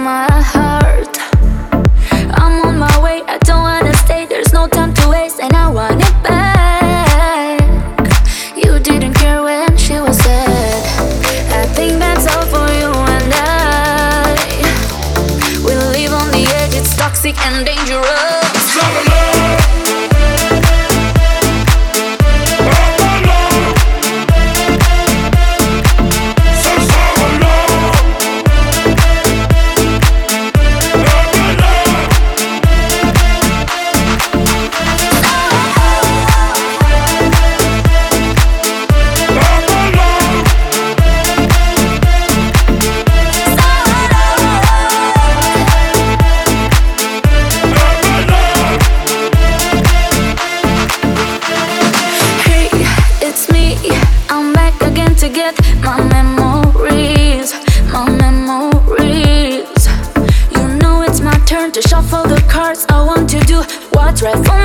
my heart. I'm on my way, I don't wanna stay. There's no time to waste and I want it back. You didn't care when she was sad. I think that's all for you and I. We live on the edge, it's toxic and dangerous. To get my memories, my memories. You know it's my turn to shuffle the cards. I want to do what's right for me.